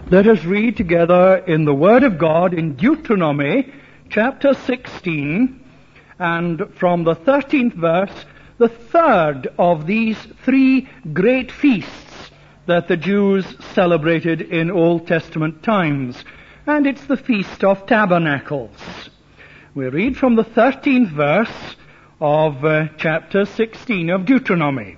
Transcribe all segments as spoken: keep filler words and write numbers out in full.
Let us read together in the Word of God in Deuteronomy chapter sixteen, and from the thirteenth verse, the third of these three great feasts that the Jews celebrated in Old Testament times, and it's the Feast of Tabernacles. We read from the thirteenth verse of uh, chapter sixteen of Deuteronomy.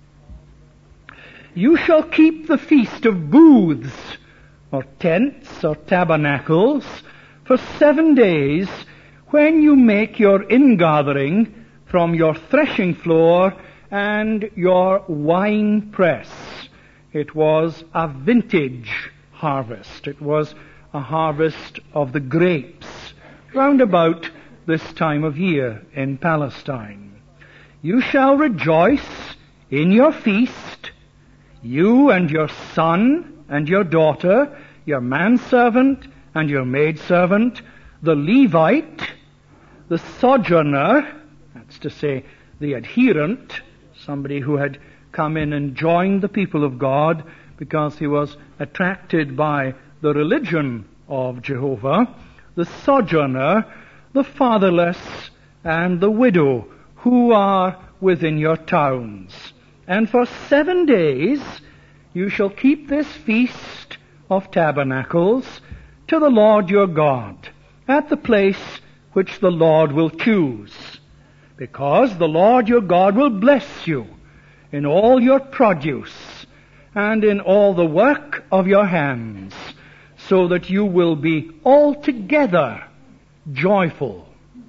You shall keep the Feast of Booths, or tents, or tabernacles, for seven days, when you make your ingathering from your threshing floor and your wine press. It was a vintage harvest. It was a harvest of the grapes, round about this time of year in Palestine. You shall rejoice in your feast, you and your son and your daughter, your manservant and your maidservant, the Levite, the sojourner, that's to say the adherent, somebody who had come in and joined the people of God because he was attracted by the religion of Jehovah, the sojourner, the fatherless, and the widow who are within your towns. And for seven days you shall keep this feast of tabernacles to the Lord your God, at the place which the Lord will choose, because the Lord your God will bless you in all your produce and in all the work of your hands, so that you will be altogether joyful.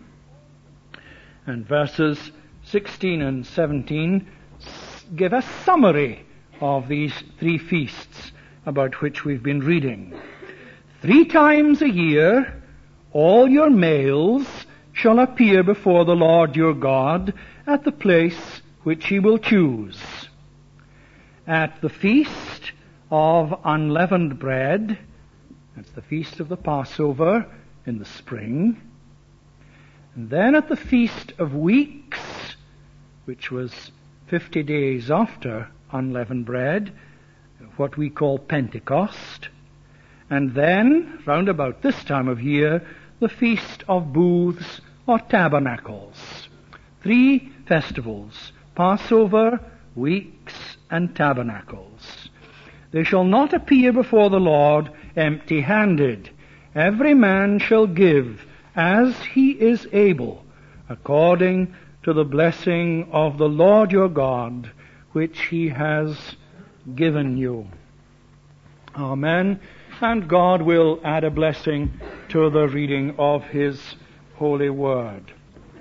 And verses sixteen and seventeen give a summary of these three feasts about which we've been reading. Three times a year all your males shall appear before the Lord your God at the place which he will choose. At the feast of unleavened bread, that's the feast of the Passover in the spring, and then at the feast of weeks, which was fifty days after unleavened bread, what we call Pentecost, and then, round about this time of year, the Feast of Booths or Tabernacles. Three festivals: Passover, Weeks, and Tabernacles. They shall not appear before the Lord empty-handed. Every man shall give as he is able, according to the blessing of the Lord your God, which he has given you. Amen. And God will add a blessing to the reading of his holy word.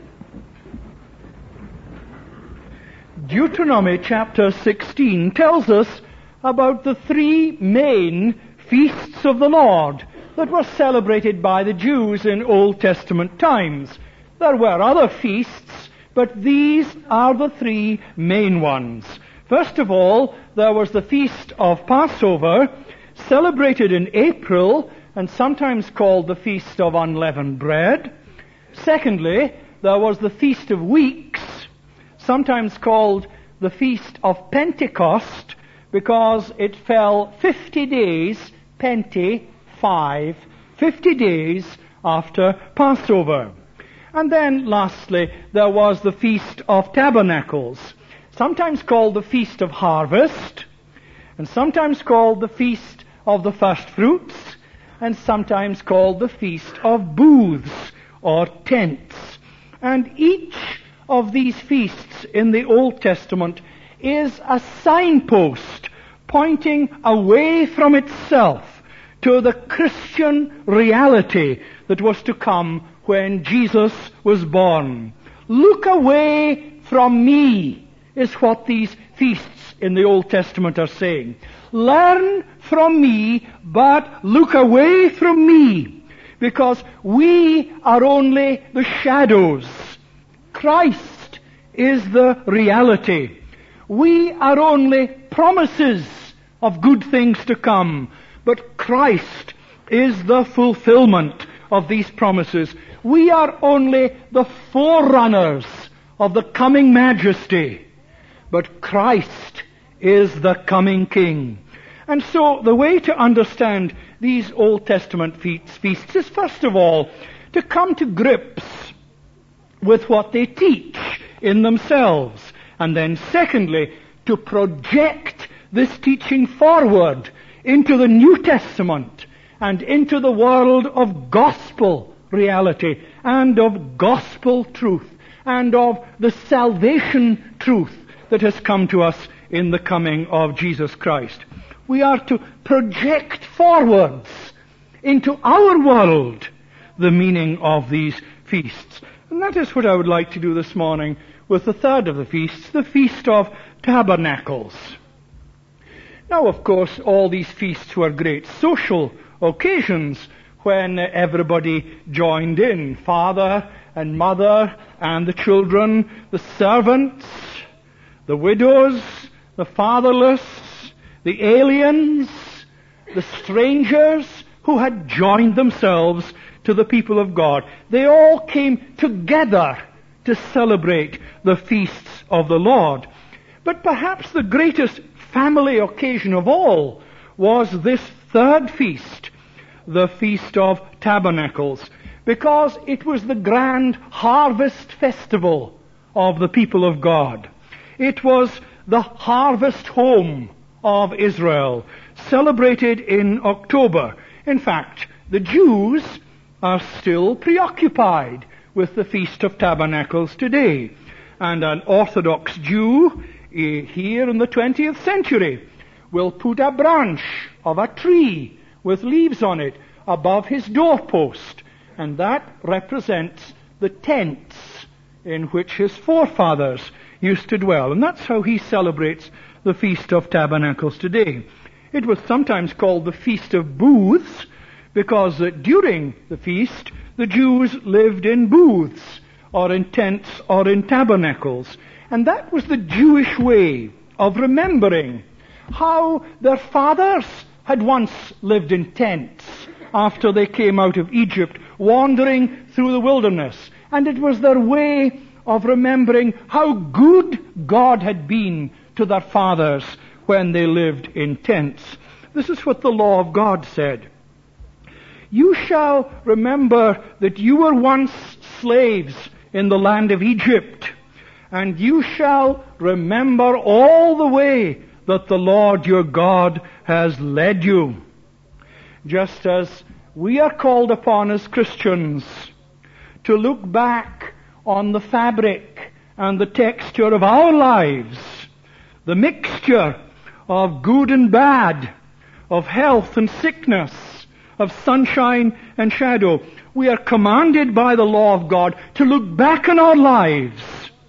Deuteronomy chapter sixteen tells us about the three main feasts of the Lord that were celebrated by the Jews in Old Testament times. There were other feasts, but these are the three main ones. First of all, there was the Feast of Passover, celebrated in April and sometimes called the Feast of Unleavened Bread. Secondly, there was the Feast of Weeks, sometimes called the Feast of Pentecost, because it fell fifty days, Pente, five, fifty days after Passover. And then, lastly, there was the Feast of Tabernacles, sometimes called the Feast of Harvest, and sometimes called the Feast of the First Fruits, and sometimes called the Feast of Booths, or Tents. And each of these feasts in the Old Testament is a signpost pointing away from itself to the Christian reality that was to come when Jesus was born. Look away from me, is what these feasts in the Old Testament are saying. Learn from me, but look away from me, because we are only the shadows. Christ is the reality. We are only promises of good things to come, but Christ is the fulfillment of these promises. We are only the forerunners of the coming majesty, but Christ is the coming King. And so the way to understand these Old Testament feasts is first of all to come to grips with what they teach in themselves, and then secondly, to project this teaching forward into the New Testament and into the world of gospel reality and of gospel truth and of the salvation truth that has come to us in the coming of Jesus Christ. We are to project forwards into our world the meaning of these feasts. And that is what I would like to do this morning with the third of the feasts, the Feast of Tabernacles. Now, of course, all these feasts were great social occasions when everybody joined in. Father and mother and the children, the servants, the widows, the fatherless, the aliens, the strangers who had joined themselves to the people of God. They all came together to celebrate the feasts of the Lord. But perhaps the greatest family occasion of all was this third feast, the Feast of Tabernacles, because it was the grand harvest festival of the people of God. It was the harvest home of Israel, celebrated in October. In fact, the Jews are still preoccupied with the Feast of Tabernacles today. And an Orthodox Jew here in the twentieth century will put a branch of a tree with leaves on it above his doorpost, and that represents the tents in which his forefathers used to dwell. And that's how he celebrates the Feast of Tabernacles today. It was sometimes called the Feast of Booths because uh, during the feast the Jews lived in booths or in tents or in tabernacles. And that was the Jewish way of remembering how their fathers had once lived in tents after they came out of Egypt, wandering through the wilderness. And it was their way of remembering how good God had been to their fathers when they lived in tents. This is what the law of God said. You shall remember that you were once slaves in the land of Egypt, and you shall remember all the way that the Lord your God has led you. Just as we are called upon as Christians to look back on the fabric and the texture of our lives, the mixture of good and bad, of health and sickness, of sunshine and shadow. We are commanded by the law of God to look back on our lives,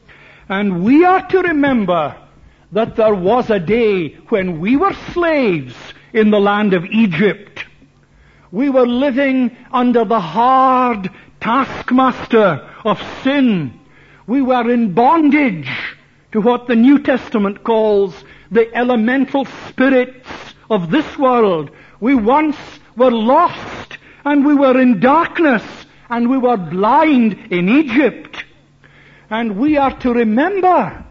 and we are to remember that there was a day when we were slaves in the land of Egypt. We were living under the hard taskmaster of sin. We were in bondage to what the New Testament calls the elemental spirits of this world. We once were lost, and we were in darkness, and we were blind in Egypt. And we are to remember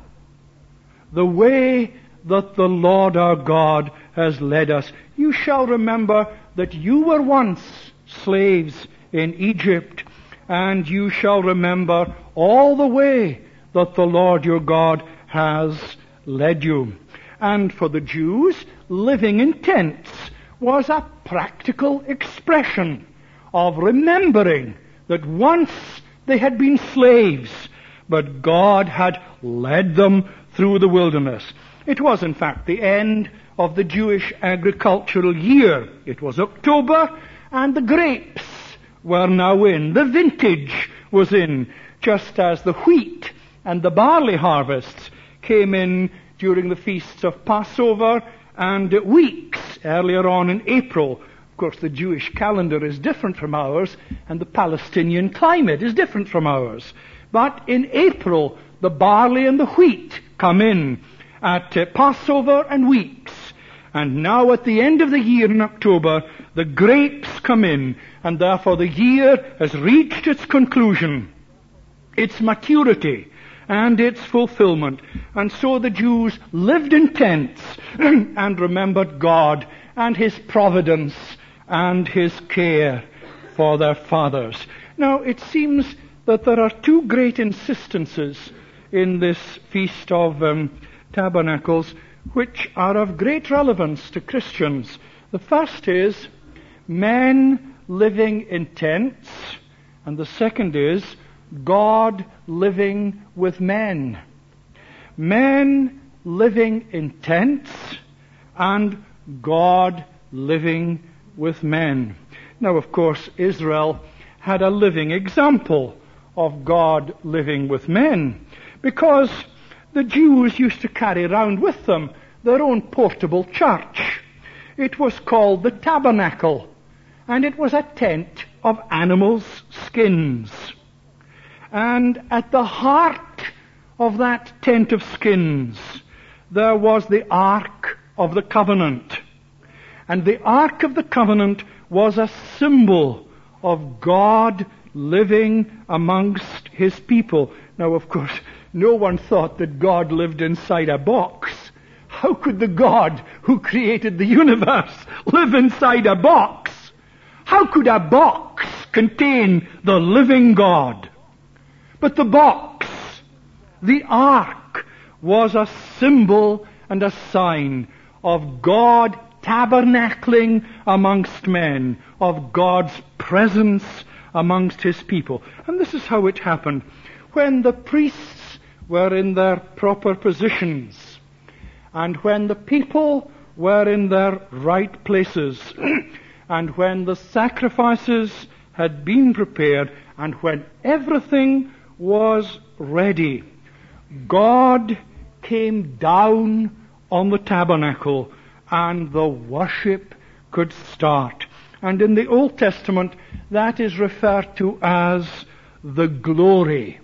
the way that the Lord our God has led us. You shall remember that you were once slaves in Egypt, and you shall remember all the way that the Lord your God has led you. And for the Jews, living in tents was a practical expression of remembering that once they had been slaves, but God had led them through the wilderness. It was, in fact, the end of the Jewish agricultural year. It was October, and the grapes were now in. The vintage was in, just as the wheat and the barley harvests came in during the feasts of Passover and weeks earlier on in April. Of course, the Jewish calendar is different from ours, and the Palestinian climate is different from ours. But in April, the barley and the wheat come in at uh, Passover and weeks. And now at the end of the year in October, the grapes come in, and therefore the year has reached its conclusion, its maturity, and its fulfillment. And so the Jews lived in tents and remembered God and His providence and his care for their fathers. Now, it seems that there are two great insistences in this Feast of um, Tabernacles which are of great relevance to Christians. The first is men living in tents, and the second is God living with men. Men living in tents and God living with men. Now, of course, Israel had a living example of God living with men, because the Jews used to carry around with them their own portable church. It was called the tabernacle, and it was a tent of animals' skins. And at the heart of that tent of skins, there was the Ark of the Covenant. And the Ark of the Covenant was a symbol of God living amongst his people. Now, of course, no one thought that God lived inside a box. How could the God who created the universe live inside a box? How could a box contain the living God? But the box, the ark, was a symbol and a sign of God tabernacling amongst men, of God's presence amongst his people. And this is how it happened. When the priests were in their proper positions, and when the people were in their right places, and when the sacrifices had been prepared, and when everything was ready, God came down on the tabernacle and the worship could start. And in the Old Testament, that is referred to as the glory.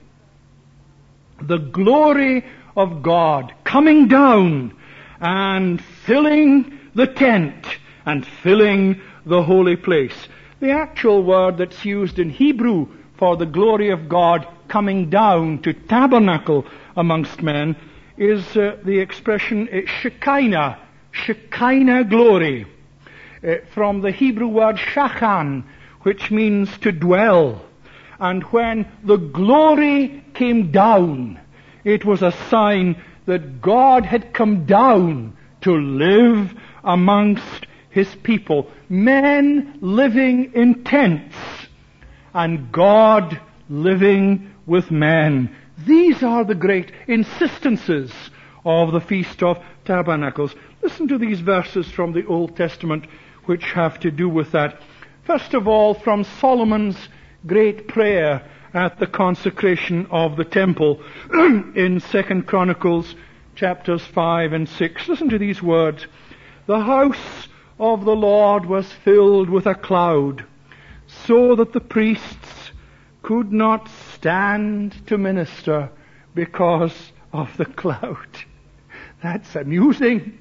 The glory of God coming down and filling the tent and filling the holy place. The actual word that's used in Hebrew for the glory of God coming down to tabernacle amongst men is uh, the expression uh, Shekinah, Shekinah glory, uh, from the Hebrew word shachan, which means to dwell. And when the glory came down, it was a sign that God had come down to live amongst his people. Men living in tents and God living with men. These are the great insistences of the Feast of Tabernacles. Listen to these verses from the Old Testament which have to do with that. First of all, from Solomon's great prayer at the consecration of the temple in Second Chronicles chapters five and six. Listen to these words. The house of the Lord was filled with a cloud, so that the priests could not stand to minister because of the cloud. That's amusing.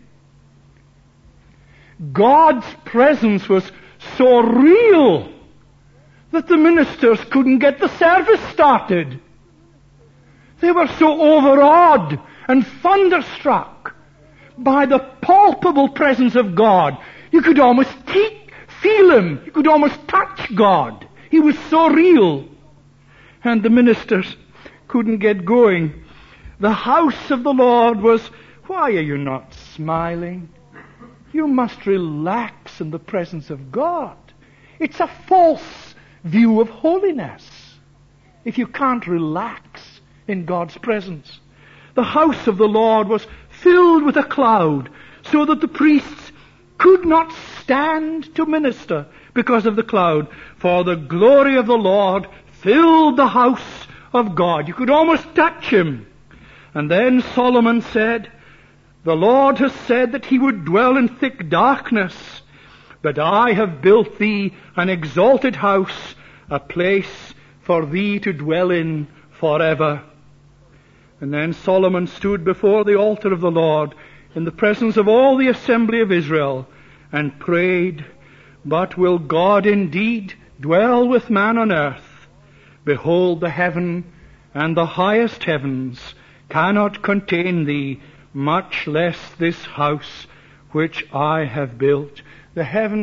God's presence was so real that the ministers couldn't get the service started. They were so overawed and thunderstruck by the palpable presence of God. You could almost te- feel him. You could almost touch God. He was so real. And the ministers couldn't get going. The house of the Lord was, why are you not smiling? You must relax in the presence of God. It's a false view of holiness if you can't relax in God's presence. The house of the Lord was filled with a cloud, so that the priests could not stand to minister because of the cloud. For the glory of the Lord filled the house of God. You could almost touch him. And then Solomon said, the Lord has said that he would dwell in thick darkness, but I have built thee an exalted house, a place for thee to dwell in forever. And then Solomon stood before the altar of the Lord in the presence of all the assembly of Israel and prayed, but will God indeed dwell with man on earth? Behold, the heaven and the highest heavens cannot contain thee, much less this house which I have built. The heaven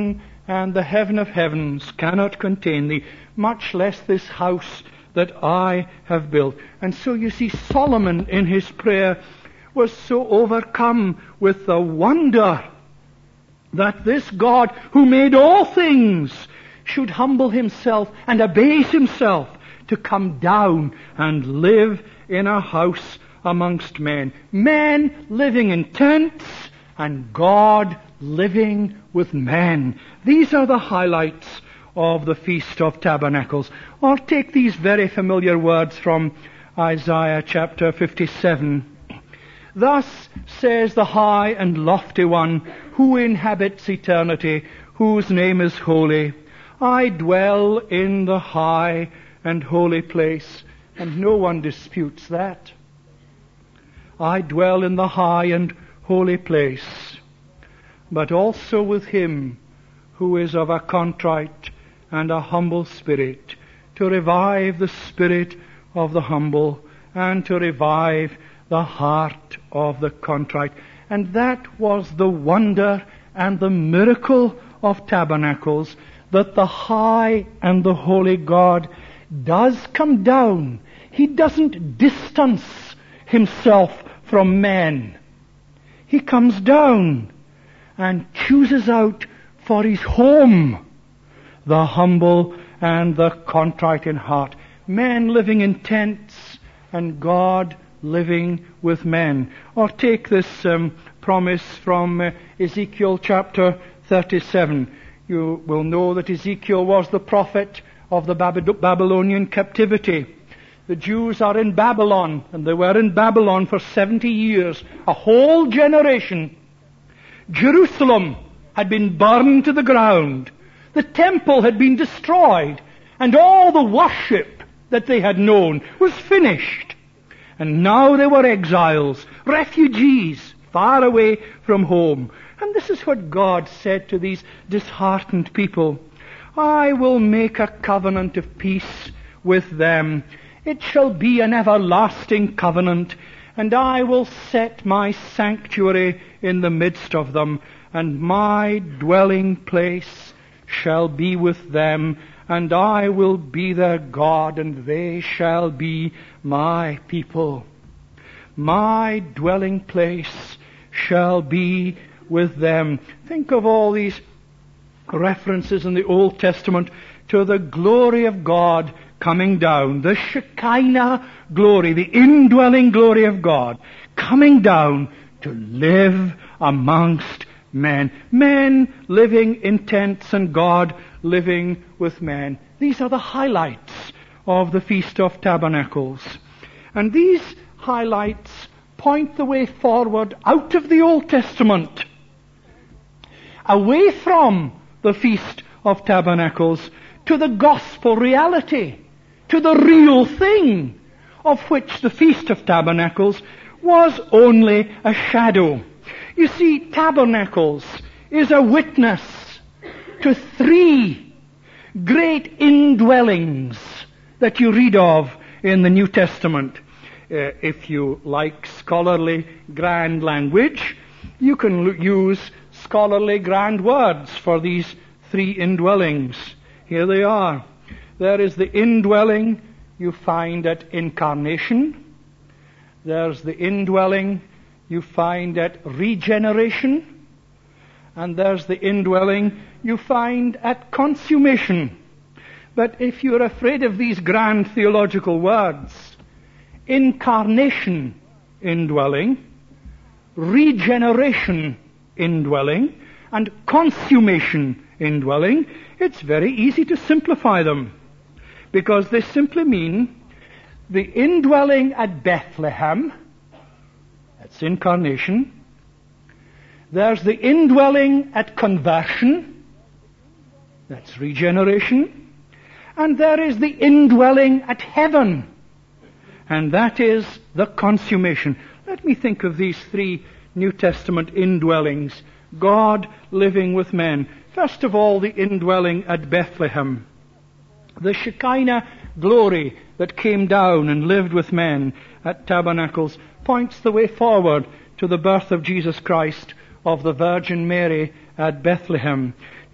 and the heaven of heavens cannot contain thee, much less this house that I have built. And so you see, Solomon in his prayer was so overcome with the wonder that this God who made all things should humble himself and abase himself to come down and live in a house amongst men. Men living in tents and God living with men. These are the highlights of the Feast of Tabernacles. Or take these very familiar words from Isaiah chapter fifty-seven. Thus says the high and lofty one who inhabits eternity, whose name is holy. I dwell in the high and holy place, and no one disputes that. I dwell in the high and holy place, but also with him who is of a contrite and a humble spirit, to revive the spirit of the humble and to revive the heart of the contrite. And that was the wonder and the miracle of tabernacles, that the high and the holy God does come down. He doesn't distance himself from men. He comes down and chooses out for his home the humble and the contrite in heart. Men living in tents and God living with men. Or take this um, promise from uh, Ezekiel chapter thirty-seven. You will know that Ezekiel was the prophet of the Bab- Babylonian captivity. The Jews are in Babylon, and they were in Babylon for seventy years, a whole generation. Jerusalem had been burned to the ground. The temple had been destroyed, and all the worship that they had known was finished. And now they were exiles, refugees, far away from home. And this is what God said to these disheartened people. I will make a covenant of peace with them. It shall be an everlasting covenant, and I will set my sanctuary in the midst of them, and my dwelling place shall be with them, and I will be their God, and they shall be my people. My dwelling place shall be with them. Think of all these references in the Old Testament to the glory of God coming down, the Shekinah glory, the indwelling glory of God coming down to live amongst men. Men living in tents and God living with men. These are the highlights of the Feast of Tabernacles. And these highlights point the way forward out of the Old Testament, away from the Feast of Tabernacles, to the gospel reality, to the real thing, of which the Feast of Tabernacles was only a shadow. You see, Tabernacles is a witness to three great indwellings that you read of in the New Testament. Uh, if you like scholarly grand language, you can l- use scholarly grand words for these three indwellings. Here they are. There is the indwelling you find at incarnation. There's the indwelling you find at regeneration. And there's the indwelling you find at consummation. But if you're afraid of these grand theological words, incarnation indwelling, regeneration indwelling, and consummation indwelling, it's very easy to simplify them, because they simply mean the indwelling at Bethlehem, that's incarnation. There's the indwelling at conversion, that's regeneration. And there is the indwelling at heaven, and that is the consummation. Let me think of these three New Testament indwellings. God living with men. First of all, the indwelling at Bethlehem. The Shekinah glory that came down and lived with men at Tabernacles points the way forward to the birth of Jesus Christ of the Virgin Mary at Bethlehem. Do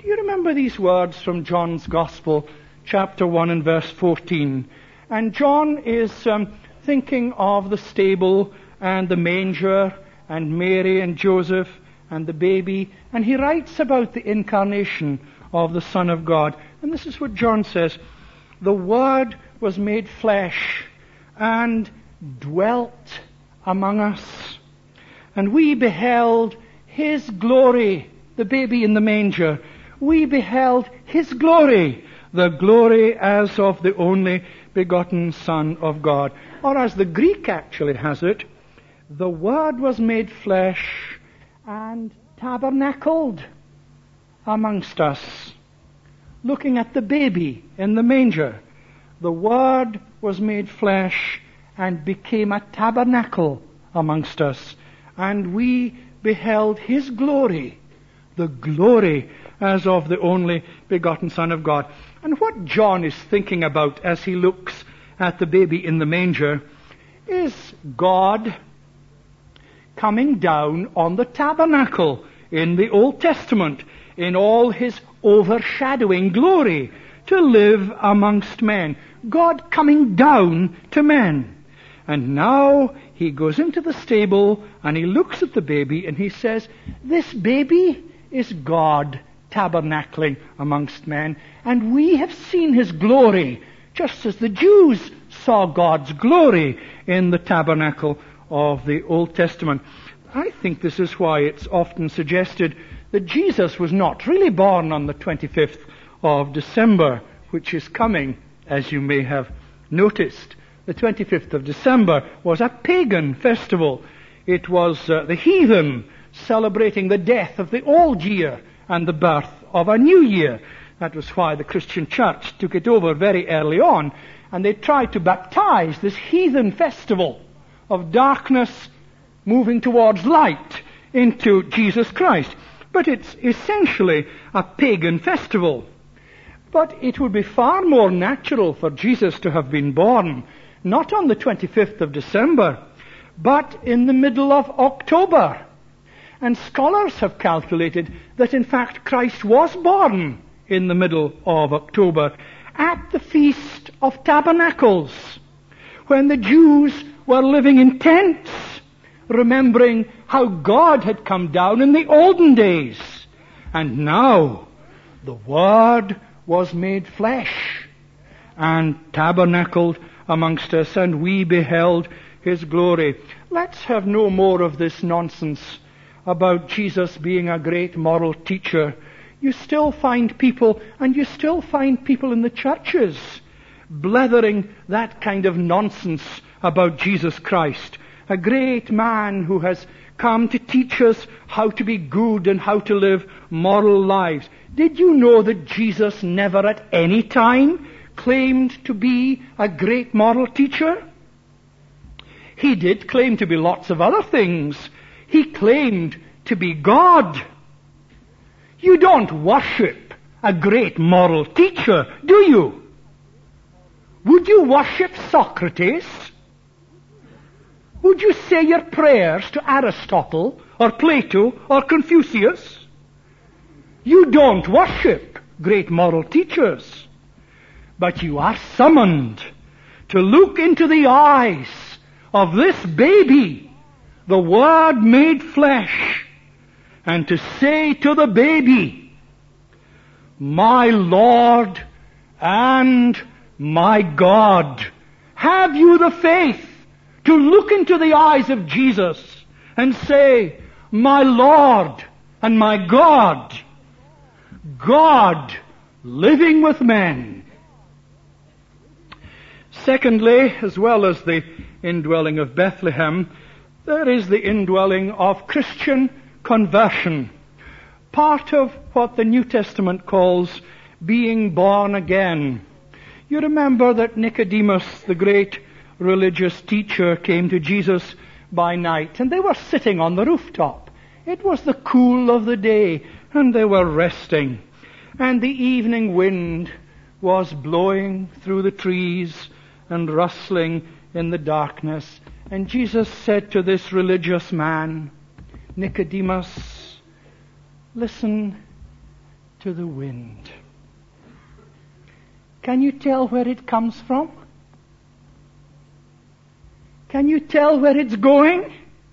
you remember these words from John's Gospel, chapter one and verse fourteen? And John is um, thinking of the stable and the manger and Mary and Joseph and the baby, and he writes about the incarnation of the Son of God. And this is what John says: the Word was made flesh and dwelt among us, and we beheld his glory, the baby in the manger. We beheld his glory, the glory as of the only begotten Son of God. Or as the Greek actually has it, the Word was made flesh and tabernacled amongst us. Looking at the baby in the manger, the Word was made flesh and became a tabernacle amongst us, and we beheld his glory, the glory as of the only begotten Son of God. And what John is thinking about as he looks at the baby in the manger is God coming down on the tabernacle in the Old Testament in all his overshadowing glory to live amongst men. God coming down to men. And now he goes into the stable and he looks at the baby and he says, this baby is God tabernacling amongst men, and we have seen his glory, just as the Jews saw God's glory in the tabernacle of the Old Testament. I think this is why it's often suggested that Jesus was not really born on the twenty-fifth of December, which is coming, as you may have noticed. The twenty-fifth of December was a pagan festival. It was uh, the heathen celebrating the death of the old year and the birth of a new year. That was why the Christian church took it over very early on, and they tried to baptize this heathen festival of darkness moving towards light into Jesus Christ. But it's essentially a pagan festival. But it would be far more natural for Jesus to have been born not on the twenty-fifth of December, but in the middle of October. And scholars have calculated that in fact Christ was born in the middle of October at the Feast of Tabernacles, when the Jews were living in tents, remembering how God had come down in the olden days. And now the Word was made flesh and tabernacled amongst us, and we beheld his glory. Let's have no more of this nonsense about Jesus being a great moral teacher. You still find people, and you still find people in the churches, blethering that kind of nonsense about Jesus Christ, a great man who has come to teach us how to be good and how to live moral lives. Did you know that Jesus never at any time claimed to be a great moral teacher? He did claim to be lots of other things. He claimed to be God. You don't worship a great moral teacher, do you? Would you worship Socrates? Would you say your prayers to Aristotle or Plato or Confucius? You don't worship great moral teachers. But you are summoned to look into the eyes of this baby, the Word made flesh, and to say to the baby, my Lord and my God. Have you the faith to look into the eyes of Jesus and say, my Lord and my God, God living with men? Secondly, as well as the indwelling of Bethlehem, there is the indwelling of Christian conversion, part of what the New Testament calls being born again. You remember that Nicodemus, the great religious teacher, came to Jesus by night, and they were sitting on the rooftop. It was the cool of the day, and they were resting, and the evening wind was blowing through the trees and rustling in the darkness. And Jesus said to this religious man, Nicodemus, listen, to the wind. Can you tell where it comes from? Can you tell where it's going?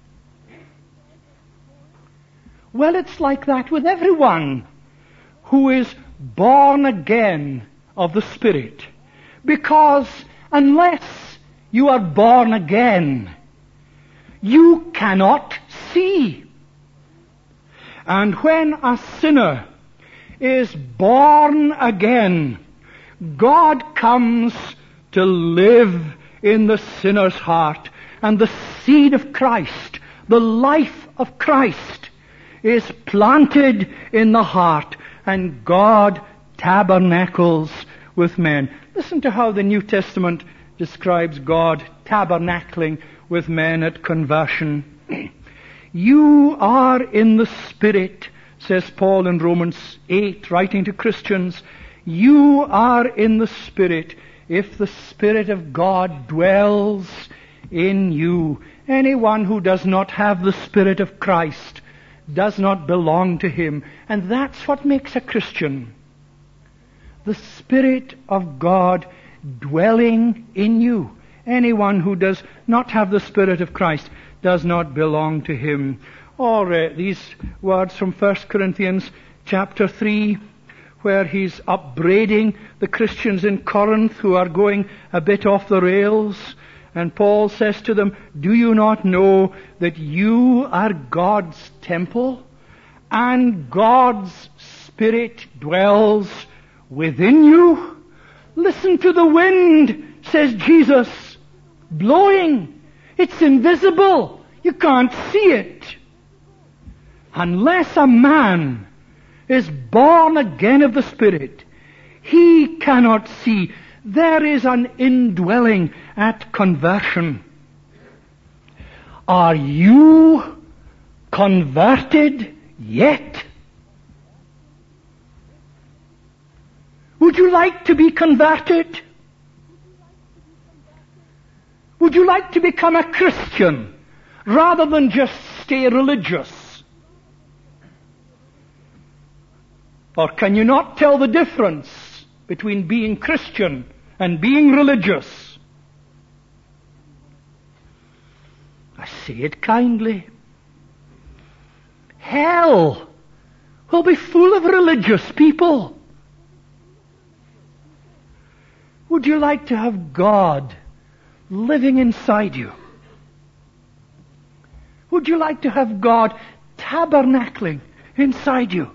Well, it's like that with everyone who is born again of the Spirit. Because unless you are born again, you cannot see. And when a sinner is born again, God comes to live in the sinner's heart, and the seed of Christ, the life of Christ, is planted in the heart, and God tabernacles with men. Listen to how the New Testament describes God tabernacling with men at conversion. You are in the Spirit, says Paul in Romans eight, writing to Christians. You are in the Spirit if the Spirit of God dwells in you. Anyone who does not have the Spirit of Christ does not belong to Him. And that's what makes a Christian. The Spirit of God dwelling in you. Anyone who does not have the Spirit of Christ does not belong to Him. Or uh, these words from First Corinthians chapter three, where he's upbraiding the Christians in Corinth who are going a bit off the rails. And Paul says to them, do you not know that you are God's temple, and God's Spirit dwells within you? Listen to the wind, says Jesus, blowing. It's invisible. You can't see it. Unless a man is born again of the Spirit, he cannot see. There is an indwelling at conversion. Are you converted yet? Would you like to be converted? Would you like to become a Christian rather than just stay religious? Or can you not tell the difference between being Christian and being religious? I say it kindly. Hell will be full of religious people. Would you like to have God living inside you? Would you like to have God tabernacling inside you?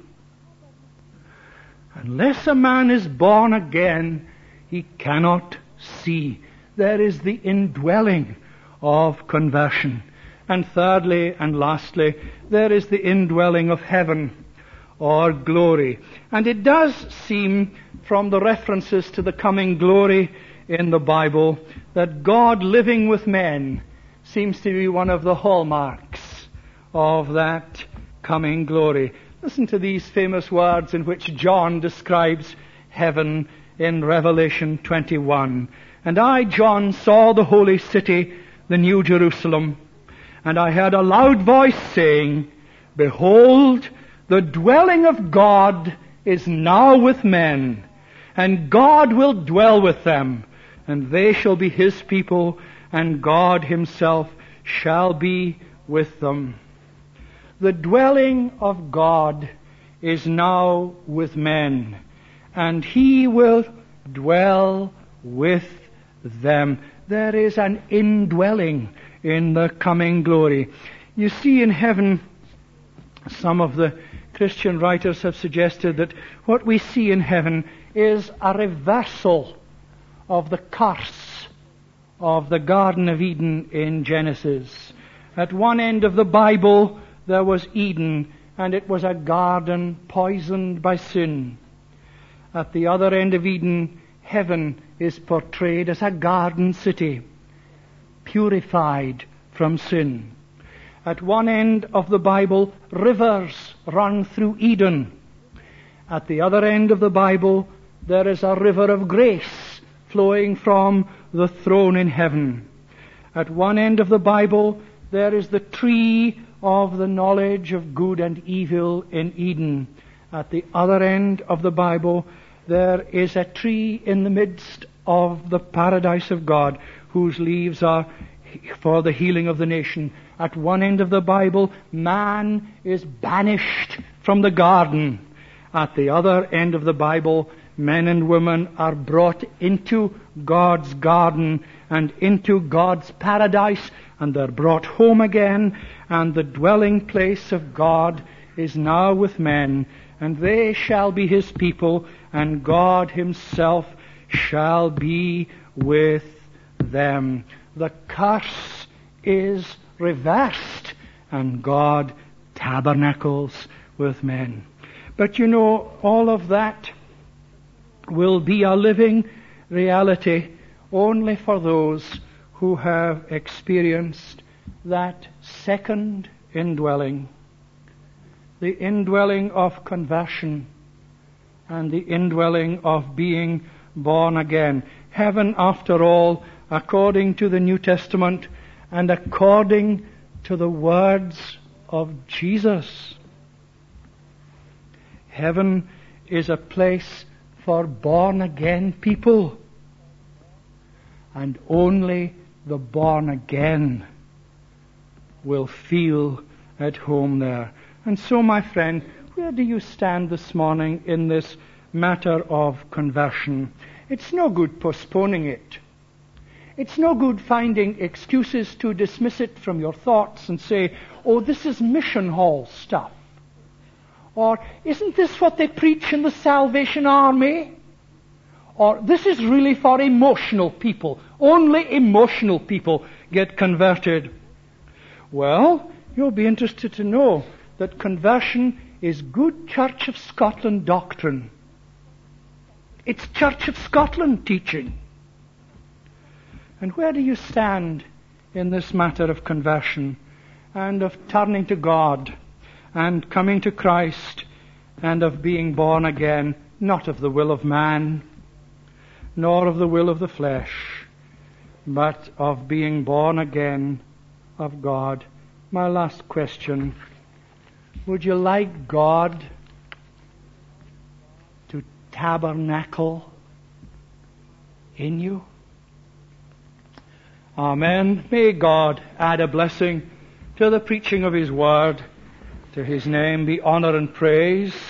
Unless a man is born again, he cannot see. There is the indwelling of conversion. And thirdly and lastly, there is the indwelling of heaven or glory. And it does seem from the references to the coming glory in the Bible that God living with men seems to be one of the hallmarks of that coming glory. Listen to these famous words in which John describes heaven in Revelation twenty-one. And I, John, saw the holy city, the new Jerusalem, and I heard a loud voice saying, behold, the dwelling of God is now with men, and God will dwell with them, and they shall be His people, and God Himself shall be with them. The dwelling of God is now with men, and He will dwell with them. There is an indwelling in the coming glory. You see, in heaven, some of the Christian writers have suggested that what we see in heaven is a reversal of the curse of the Garden of Eden in Genesis. At one end of the Bible, there was Eden, and it was a garden poisoned by sin. At the other end of Eden, heaven is portrayed as a garden city, purified from sin. At one end of the Bible, rivers run through Eden. At the other end of the Bible, there is a river of grace flowing from the throne in heaven. At one end of the Bible, there is the tree of the knowledge of good and evil in Eden. At the other end of the Bible, there is a tree in the midst of the paradise of God, whose leaves are for the healing of the nation. At one end of the Bible, man is banished from the garden. At the other end of the Bible, men and women are brought into God's garden and into God's paradise, and they're brought home again, and the dwelling place of God is now with men, and they shall be His people, and God Himself shall be with them. The curse is reversed, and God tabernacles with men. But you know, all of that will be a living reality only for those who have experienced that second indwelling, the indwelling of conversion and the indwelling of being born again. Heaven, after all, according to the New Testament and according to the words of Jesus, heaven is a place for born-again people, and only the born-again will feel at home there. And so, my friend, where do you stand this morning in this matter of conversion? It's no good postponing it. It's no good finding excuses to dismiss it from your thoughts and say, oh, this is mission hall stuff. Or, isn't this what they preach in the Salvation Army? Or, this is really for emotional people. Only emotional people get converted. Well, you'll be interested to know that conversion is good Church of Scotland doctrine. It's Church of Scotland teaching. And where do you stand in this matter of conversion and of turning to God and coming to Christ and of being born again, not of the will of man, nor of the will of the flesh, but of being born again of God? My last question: would you like God to tabernacle in you? Amen. May God add a blessing to the preaching of His Word. To His name be honor and praise.